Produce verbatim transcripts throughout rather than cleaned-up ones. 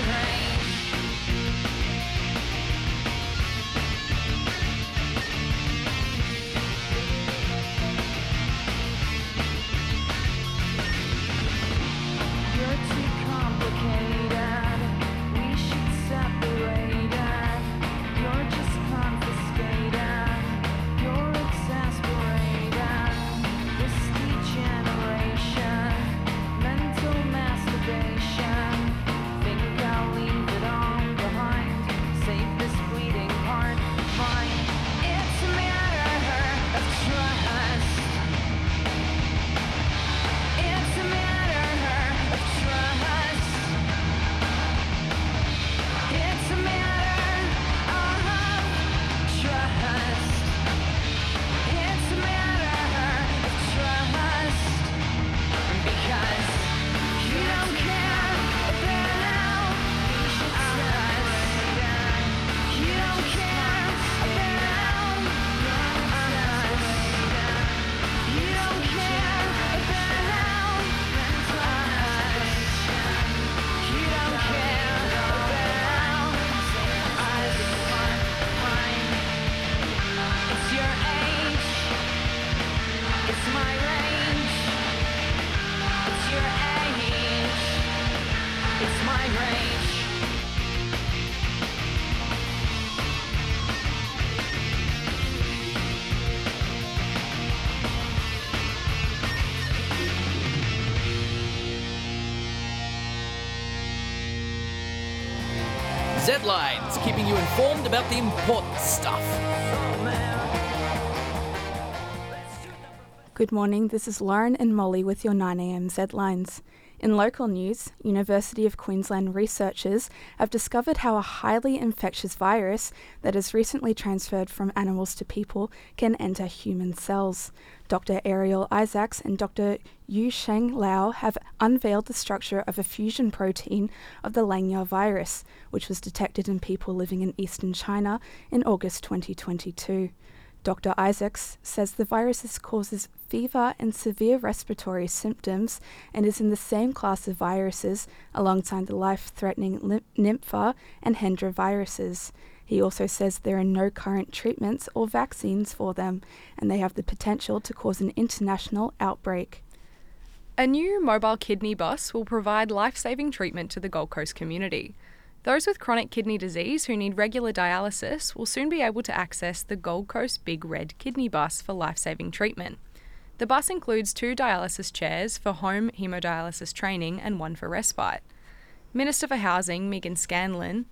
Z-Lines, keeping you informed about the important stuff. Good morning, this is Lauren and Molly with your nine a m Z-Lines. In local news, University of Queensland researchers have discovered how a highly infectious virus that has recently transferred from animals to people can enter human cells. Doctor Ariel Isaacs and Doctor Yu-Sheng Lau have unveiled the structure of a fusion protein of the Langya virus, which was detected in people living in eastern China in August twenty twenty-two. Doctor Isaacs says the virus causes fever and severe respiratory symptoms and is in the same class of viruses alongside the life-threatening lim- Nympha and Hendra viruses. He also says there are no current treatments or vaccines for them, and they have the potential to cause an international outbreak. A new mobile kidney bus will provide life-saving treatment to the Gold Coast community. Those with chronic kidney disease who need regular dialysis will soon be able to access the Gold Coast Big Red Kidney Bus for life-saving treatment. The bus includes two dialysis chairs for home haemodialysis training and one for respite. Minister for Housing, Megan Scanlon,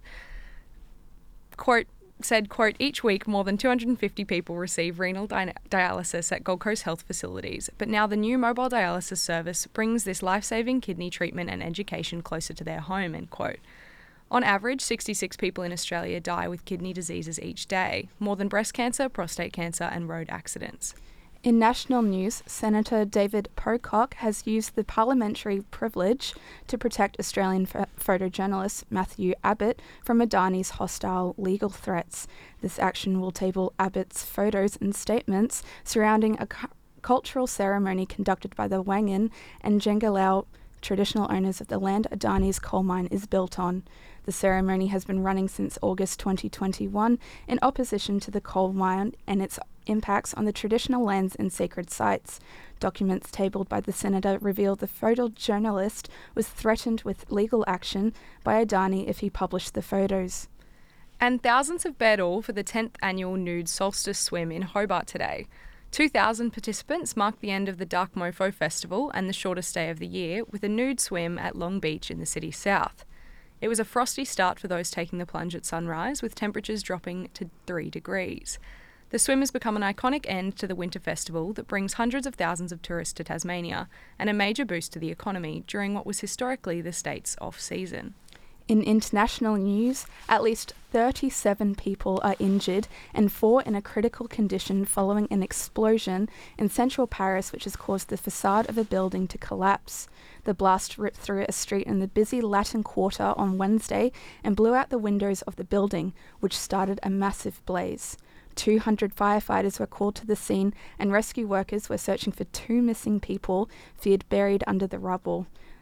quote, said, quote, each week more than two hundred fifty people receive renal di- dialysis at Gold Coast health facilities, but now the new mobile dialysis service brings this life-saving kidney treatment and education closer to their home, end quote. On average, sixty-six people in Australia die with kidney diseases each day, more than breast cancer, prostate cancer and road accidents. In national news, Senator David Pocock has used the parliamentary privilege to protect Australian ph- photojournalist Matthew Abbott from Adani's hostile legal threats. This action will table Abbott's photos and statements surrounding a cu- cultural ceremony conducted by the Wangan and Jengalao traditional owners of the land Adani's coal mine is built on. The ceremony has been running since August twenty twenty-one in opposition to the coal mine and its impacts on the traditional lands and sacred sites. Documents tabled by the senator reveal the photojournalist was threatened with legal action by Adani if he published the photos. And thousands have bared all for the tenth annual Nude Solstice Swim in Hobart today. two thousand participants marked the end of the Dark Mofo Festival and the shortest day of the year with a nude swim at Long Beach in the city's south. It was a frosty start for those taking the plunge at sunrise, with temperatures dropping to three degrees. The swim has become an iconic end to the winter festival that brings hundreds of thousands of tourists to Tasmania and a major boost to the economy during what was historically the state's off-season. In international news, at least thirty-seven people are injured and four in a critical condition following an explosion in central Paris which has caused the facade of a building to collapse. The blast ripped through a street in the busy Latin Quarter on Wednesday and blew out the windows of the building, which started a massive blaze. two hundred firefighters were called to the scene and rescue workers were searching for two missing people feared buried under the rubble.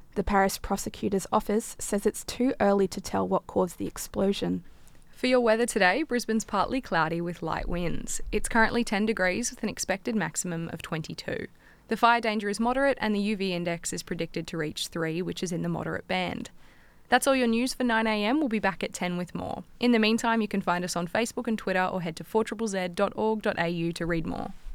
The Paris prosecutor's office says it's too early to tell what caused the explosion. For your weather today, Brisbane's partly cloudy with light winds. It's currently ten degrees with an expected maximum of twenty-two. The fire danger is moderate and the U V index is predicted to reach three, which is in the moderate band. That's all your news for nine a m. We'll be back at ten with more. In the meantime, you can find us on Facebook and Twitter or head to four Z Z Z dot org dot a u to read more.